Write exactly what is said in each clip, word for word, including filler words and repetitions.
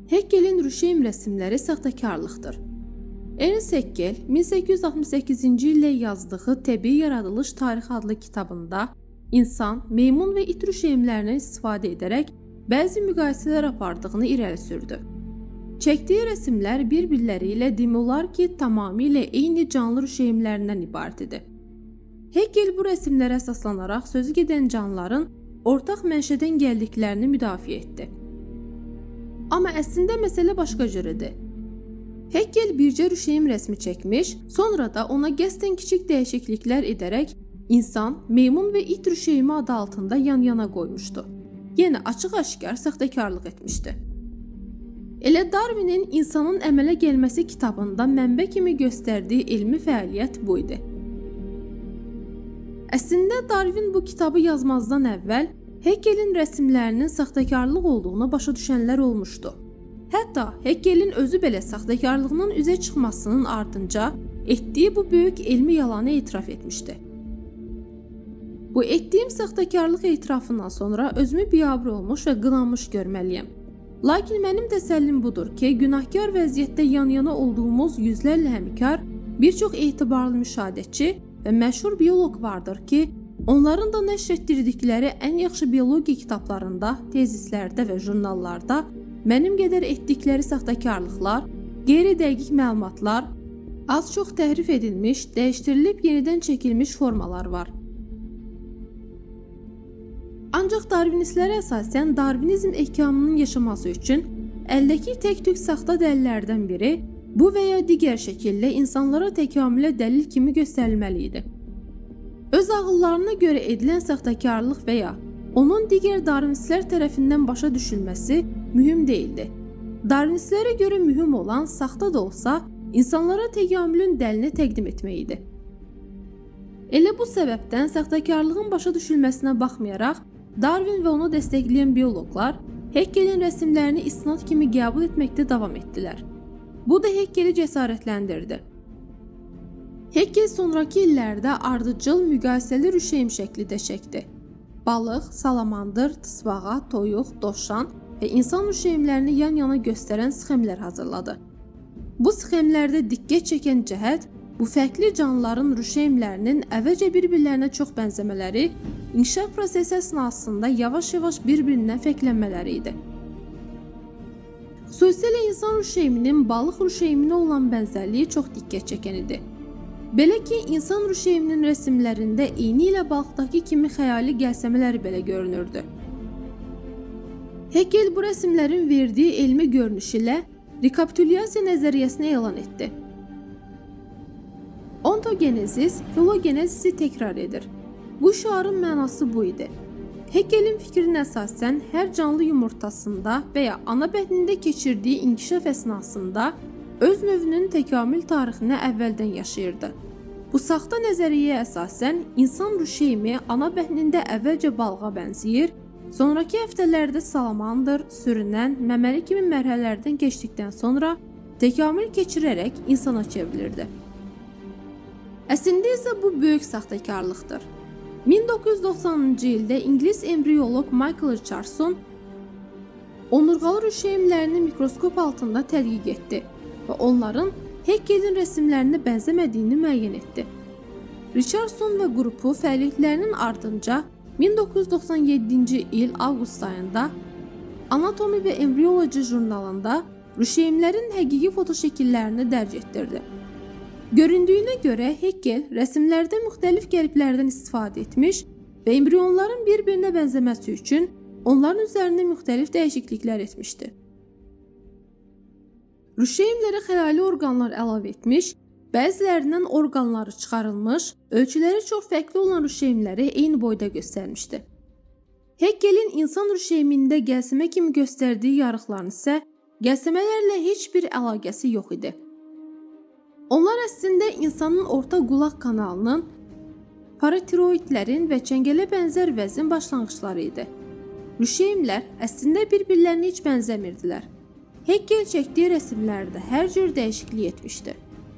Heggelin Rüşeym rəsmləri saxtakarlıqdır. Ernst Haeckel min səkkiz yüz altmış səkkizinci ildə yazdığı Təbii Yaradılış Tarixi adlı kitabında insan, meymun və it rüşeymlərindən istifadə edərək bəzi müqayisələr apardığını irəli sürdü. Çəkdiyi rəsmlər bir-birləri ilə demək olar ki, tamamilə eyni canlı rüşeymlərindən ibarət idi. Haeckel bu rəsmlərə əsaslanaraq sözü gedən canlıların ortaq mənşədən gəldiklərini müdafiə etdi. Amma əslində məsələ başqa cürədir. Haeckel bircə rüşeym rəsmi çəkmiş, sonra da ona qəsdən kiçik dəyişikliklər edərək insan, meymun və it rüşeymi adı altında yan-yana qoymuşdu. Yəni açıq-aşkar saxtakarlıq etmişdi. Elə Darwinin İnsanın Əmələ Gəlməsi kitabında mənbə kimi göstərdiyi elmi fəaliyyət bu idi. Əslində Darwin bu kitabı yazmazdan əvvəl Haeckelin rəsmlərinin saxtakarlıq olduğunu başa düşənlər olmuşdu. Hətta Haeckelin özü belə saxtakarlığının üzə çıxmasının ardınca etdiyi bu böyük elmi yalanı etiraf etmişdi. Bu etdiyim saxtakarlıq etirafından sonra özümü biabır olmuş və qınanmış görməliyəm. Lakin mənim təsəllim budur ki, günahkar vəziyyətdə yan-yana olduğumuz yüzlərlə həmkar, bir çox etibarlı müşahidəçi və məşhur bioloq vardır ki, onların da nəşr etdirdikləri ən yaxşı biologiya kitablarında, tezislərdə və jurnallarda mənim qədər etdikləri saxtakarlıqlar, qeyri-dəqiq məlumatlar, az-çox təhrif edilmiş, dəyişdirilib yenidən çəkilmiş formalar var. Ancaq darvinistlərə əsasən darvinizm ehkamının yaşaması üçün əldəki tək-tük saxta dəlillərdən biri bu və ya digər şəkildə insanlara təkamülə dəlil kimi göstərilməli idi. Öz ağıllarına görə edilən saxtakarlıq və ya onun digər darvinistlər tərəfindən başa düşülməsi mühüm deyildi. Darvinistlərə görə mühüm olan saxta da olsa insanlara təkamülün dəlilini təqdim etmək idi. Elə bu səbəbdən saxtakarlığın başa düşülməsinə baxmayaraq, Darwin və onu dəstəkləyən bioloqlar Haeckelin rəsmlərini istinad kimi qəbul etməkdə davam etdilər. Bu da Haeckeli cəsarətləndirdi. Haeckel sonrakı illərdə ardıcıl müqayisəli rüşeym şəkli də çəkdi. Balıq, salamandır, tısbağa, toyuq, dovşan və insan rüşeymlərini yan-yana göstərən sxemlər hazırladı. Bu sxemlərdə diqqət çəkən cəhət bu fərqli canlıların rüşeymlərinin əvvəlcə bir-birlərinə çox bənzəmələri, inkişaf prosesi əsnasında yavaş-yavaş bir-birindən fərqlənmələri idi. Xüsusilə insan rüşeyminin balıq rüşeyminə olan bənzərliyi çox diqqət çəkən idi. Belə ki, insan rüşeyminin rəsmlərində eyni ilə balıqdakı kimi xəyali gəlsəmələri belə görünürdü. Haeckel bu rəsmlərin verdiyi elmi görünüş ilə rekapitulyasiya nəzəriyyəsini elan etdi. Ontogenezis, filogenezisi təkrar edir. Bu şüarın mənası bu idi. Haeckelin fikrinə əsasən hər canlı yumurtasında və ya ana bətnində keçirdiyi inkişaf əsnasında öz növünün təkamül tarixini əvvəldən yaşayırdı. Bu saxta nəzəriyyəyə əsasən insan rüşeymi ana bətnində əvvəlcə balığa bənzəyir, sonraki həftələrdə salamandır, sürünən, məməli kimi mərhələlərdən keçdikdən sonra təkamül keçirərək insana çevrilirdi. Əslində isə bu böyük saxtakarlıqdır. min doqquz yüz doxsanıncı ildə İngilis embriyoloq Michael Richardson onurğalı rüşeymlərini mikroskop altında tədqiq etdi və onların Haeckelin rəsmlərinə bənzəmədiyini müəyyən etdi. Richardson və qrupu fəaliyyətlərinin ardınca min doqquz yüz doxsan yeddinci il avqust ayında Anatomy və Embryology jurnalında rüşeymlərin həqiqi fotoşəkillərini dərc etdirdi. Göründüyünə görə Haeckel rəsmlərdə müxtəlif qəliblərdən istifadə etmiş və embrionların bir-birinə bənzəməsi üçün onların üzərində müxtəlif dəyişikliklər etmişdi. Rüşeymlərə xəyali orqanlar əlavə etmiş, bəzilərindən orqanları çıxarılmış, ölçüləri çox fərqli olan rüşeymləri eyni boyda göstərmişdi. Haeckelin insan rüşeymində gəlsəmə kimi göstərdiyi yarıqların isə gəlsəmələrlə heç bir əlaqəsi yox idi. Onlar əslində insanın orta qulaq kanalının, paratiroidlərin və çəngələ bənzər vəzin başlanğıcları idi. Rüşeymlər əslində bir-birlərinə heç bənzəmirdilər. Haeckel çəkdiyi rəsmlərdə hər cür dəyişiklik etmişdi.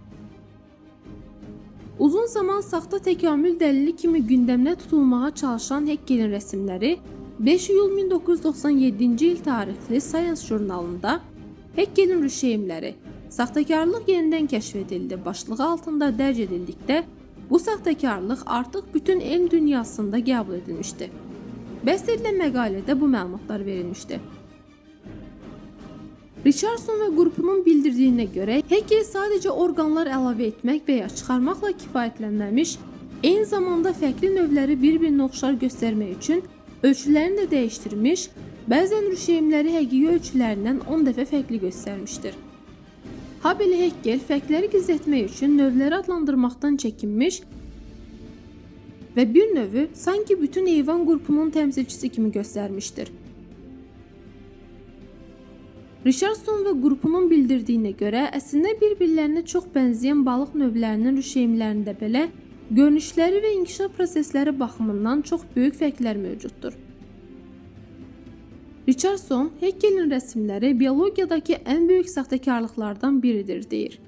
Uzun zaman saxta təkamül dəlili kimi gündəmdə tutulmağa çalışan Haeckelin rəsmləri beş iyul min doqquz yüz doxsan yeddinci il tarixli Science jurnalında Heggelin rüşeymləri saxtakarlıq yenidən kəşf edildi başlığı altında dərc edildikdə, bu saxtakarlıq artıq bütün elm dünyasında qəbul edilmişdi. Bəst edilən məqalədə bu məlumatlar verilmişdi. Richardson və qrupunun bildirdiyinə görə, Heggel sadəcə orqanlar əlavə etmək və ya çıxarmaqla kifayətlənməmiş, eyni zamanda fərqli növləri bir-birinə oxşar göstərmək üçün ölçülərini də dəyişdirmiş, bəzən rüşeymləri həqiqi ölçülərindən on dəfə fərqli göstərmişdir. Habelə Heggel fərqləri gizlətmək üçün növləri adlandırmaqdan çəkinmiş və bir növü sanki bütün heyvan qrupunun təmsilçisi kimi göstərmişdir. Richardson və qrupunun bildirdiyinə görə, əslində bir-birlərinə çox bənzəyən balıq növlərinin rüşeymlərində belə görünüşləri və inkişaf prosesləri baxımından çox böyük fərqlər mövcuddur. Richardson, Heggelin rəsmləri biologiyadakı ən böyük saxtakarlıqlardan biridir, deyir.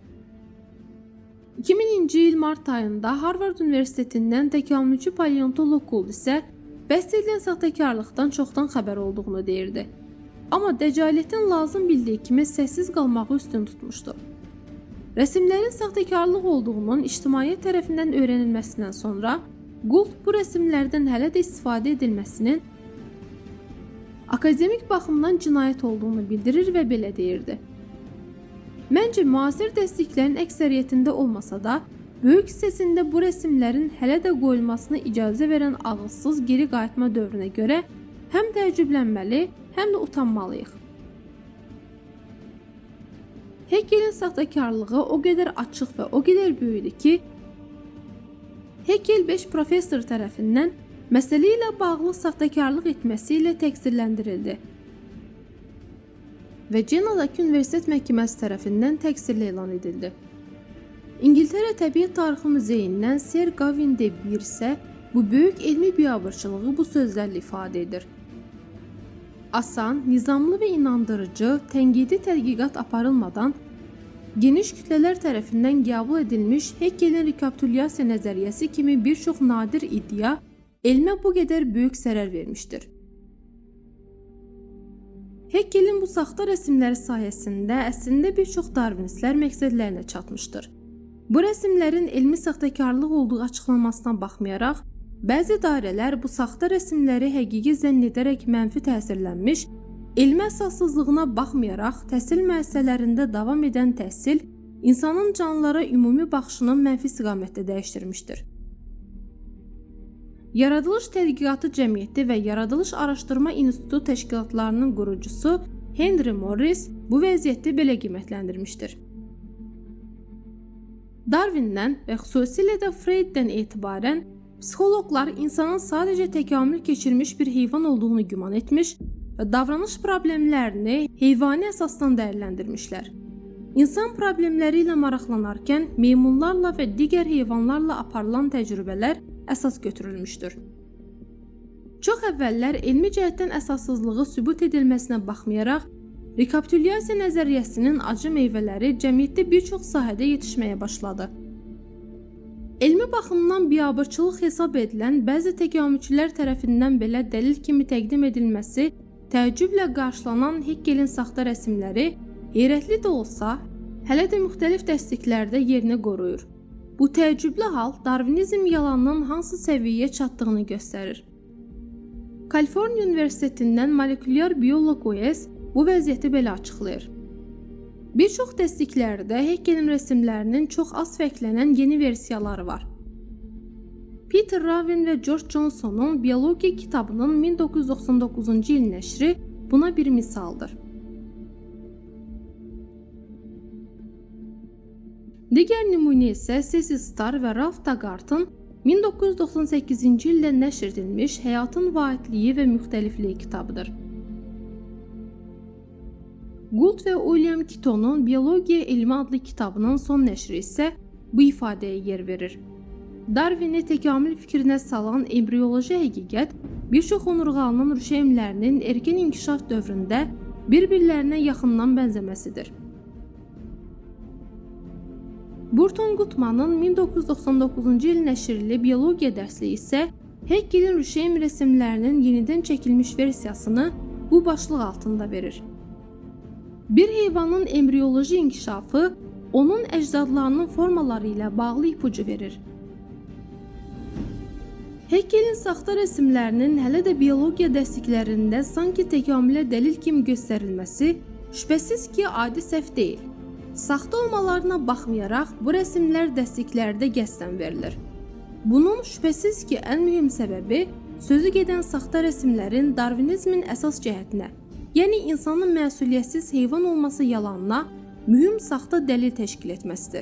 iki mininci il mart ayında Harvard Universitetindən təkamülçü paleontoloq Gould isə bəst edilən saxtakarlıqdan çoxdan xəbər olduğunu deyirdi. Amma Dəcaliyyətin lazım bildiyi kimi səssiz qalmağı üstün tutmuşdu. Rəsmlərin saxtakarlıq olduğunun ictimaiyyət tərəfindən öyrənilməsindən sonra, Gould bu rəsmlərdən hələ də istifadə edilməsinin akademik baxımdan cinayət olduğunu bildirir və belə deyirdi. Məncə, müasir dəstəklərin əksəriyyətində olmasa da, böyük hissəsində bu rəsmlərin hələ də qoyulmasına icazə verən ağılsız geri qayıtma dövrünə görə həm təəccüblənməli, həm də utanmalıyıq. Heggelin saxtakarlığı o qədər açıq və o qədər böyüdü ki, Heggel beş professor tərəfindən məsələ ilə bağlı saxtakarlıq etməsi ilə təqsirləndirildi və Cenadakı Universitet Məhkəməsi tərəfindən təqsirli elan edildi. İngiltərə Təbiət Tarixi Muzeyindən Sir Gavin de Bir isə bu böyük elmi biabırçılığı bu sözlərlə ifadə edir. Asan, nizamlı və inandırıcı, tənqidi tədqiqat aparılmadan geniş kütlələr tərəfindən qəbul edilmiş Heggelin rekapitulyasiya nəzəriyyəsi kimi bir çox nadir iddia elmə bu qədər böyük zərər vermişdir. Heggelin bu saxta rəsmləri sayəsində əslində bir çox darvinistlər məqsədlərinə çatmışdır. Bu rəsmlərin elmi saxtakarlıq olduğu açıqlamasına baxmayaraq, bəzi dairələr bu saxta rəsmləri həqiqi zənn edərək mənfi təsirlənmiş, elmi əsassızlığına baxmayaraq təhsil müəssisələrində davam edən təhsil insanın canlılara ümumi baxışını mənfi istiqamətdə dəyişdirmişdir. Yaradılış Tədqiqatı Cəmiyyəti və Yaradılış Araşdırma İnstitutu təşkilatlarının qurucusu Henry Morris bu vəziyyəti belə qiymətləndirmişdir. Darwindən və xüsusilə də Freuddən etibarən psixoloqlar insanın sadəcə təkamül keçirmiş bir heyvan olduğunu güman etmiş və davranış problemlərini heyvani əsasdan dəyərləndirmişlər. İnsan problemləri ilə maraqlanarkən meymunlarla və digər heyvanlarla aparılan təcrübələr əsas götürülmüşdür. Çox əvvəllər elmi cəhətdən əsassızlığı sübut edilməsinə baxmayaraq, rekapitulyasiya nəzəriyyəsinin acı meyvələri cəmiyyətdə bir çox sahədə yetişməyə başladı. Elmi baxımdan biabırçılıq hesab edilən bəzi təkamülçülər tərəfindən belə dəlil kimi təqdim edilməsi təəccüblə qarşılanan Heggelin saxta rəsmləri heyrətli də olsa, hələ də müxtəlif dəstəklərdə yerini qoruyur. Bu təəccüblü hal Darvinizm yalanının hansı səviyyəyə çatdığını göstərir. Kaliforniya Universitetindən molekulyar bioloq Wes bu vəziyyəti belə açıqlayır. Bir çox dəstəklərdə Heggelin rəsmlərinin çox az fərqlənən yeni versiyaları var. Peter Raven və George Johnson'un biologiya kitabının min doqquz yüz doxsan doqquzuncu il nəşri buna bir misaldır. Digər nümunə isə Cecil Starr və Ralph Taggart'ın min doqquz yüz doxsan səkkizinci ildə nəşr edilmiş Həyatın vahidliyi və müxtəlifliyi kitabıdır. Gould və William Kitton'un Biologiya elmi adlı kitabının son nəşri isə bu ifadəyə yer verir. Darwini təkamül fikrinə salan embrioloji həqiqət bir çox onurğalının rüşeymlərinin erkən inkişaf dövründə bir-birlərinə yaxından bənzəməsidir. Burton Gutman'ın min doqquz yüz doxsan doqquzuncu il nəşrli biologiya dərsliyi isə Heggelin rüşeym rəsmlərinin yenidən çəkilmiş versiyasını bu başlıq altında verir. Bir heyvanın embriyoloji inkişafı onun əcdadlarının formaları ilə bağlı ipucu verir. Hekkelin saxta rəsmlərinin hələ də biologiya dərsliklərində sanki təkamülə dəlil kimi göstərilməsi şübhəsiz ki, adi səhv deyil. Saxta olmalarına baxmayaraq bu rəsmlər dərsliklərdə qəsdən verilir. Bunun şübhəsiz ki, ən mühüm səbəbi sözü gedən saxta rəsmlərin Darvinizmin əsas cəhətinə, yəni insanın məsuliyyətsiz heyvan olması yalanına mühüm saxta dəlil təşkil etməsidir.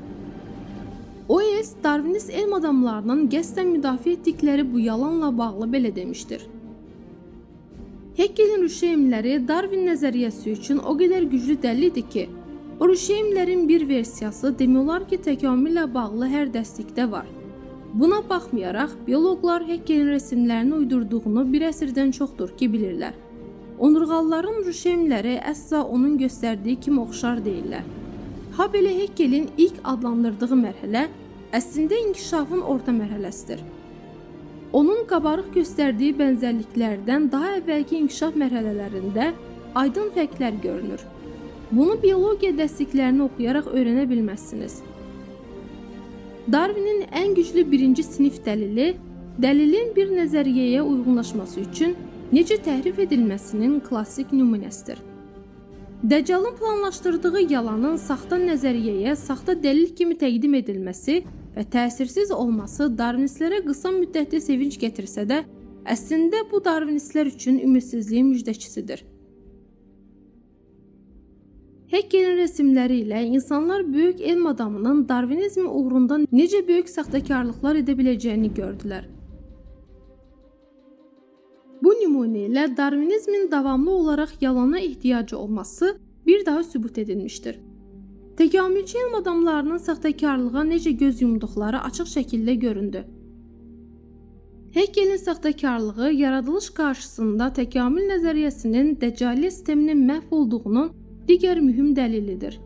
O es Darvinist elm adamlarının qəsdən müdafiə etdikləri bu yalanla bağlı belə demişdir. Hekkelin rüşeymləri Darwin nəzəriyyəsi üçün o qədər güclü dəlil idi ki, o rüşeymlərin bir versiyası demək olar ki, təkamüllə bağlı hər dərslikdə var. Buna baxmayaraq, bioloqlar Hekkelin rəsmlərini uydurduğunu bir əsrdən çoxdur ki, bilirlər. Onurğalıların rüşeymləri əsla onun göstərdiyi kimi oxşar deyirlər. Ha belə Hekkelin ilk adlandırdığı mərhələ əslində inkişafın orta mərhələsidir. Onun qabarıq göstərdiyi bənzərliklərdən daha əvvəlki inkişaf mərhələlərində aydın fərqlər görünür. Bunu biologiya dərsliklərini oxuyaraq öyrənə bilməzsiniz. Darwinin ən güclü birinci sinif dəlili, dəlilin bir nəzəriyyəyə uyğunlaşması üçün necə təhrif edilməsinin klassik nümunəsidir. Dəccalın planlaşdırdığı yalanın saxta nəzəriyyəyə saxta dəlil kimi təqdim edilməsi və təsirsiz olması Darvinistlərə qısa müddətli sevinç gətirsə də, əslində bu Darvinistlər üçün ümidsizliyin müjdəçisidir. Hekkelin rəsmləri ilə insanlar böyük elm adamının Darvinizm uğrunda necə böyük saxtakarlıqlar edə biləcəyini gördülər. Bu nümunə ilə Darvinizmin davamlı olaraq yalana ehtiyacı olması bir daha sübut edilmişdir. Təkamülçü elm adamlarının saxtakarlığa necə göz yumduqları açıq şəkildə göründü. Hekkelin saxtakarlığı yaradılış qarşısında təkamül nəzəriyyəsinin dəccaliyyə sisteminin məhv olduğunun digər mühüm dəlilidir.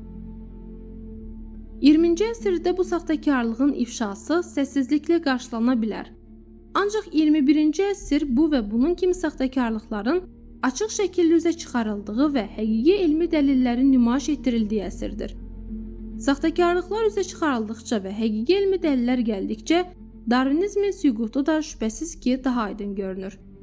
iyirminci əsrdə bu saxtakarlığın ifşası səssizliklə qarşılana bilər. Ancaq iyirmi birinci əsr bu və bunun kimi saxtakarlıqların açıq şəkildə üzə çıxarıldığı və həqiqi elmi dəlillərin nümayiş etdirildiyi əsrdir. Saxtakarlıqlar üzə çıxarıldıqca və həqiqi elmi dəlillər gəldikcə, Darvinizmin süqutu da şübhəsiz ki, daha aydın görünür.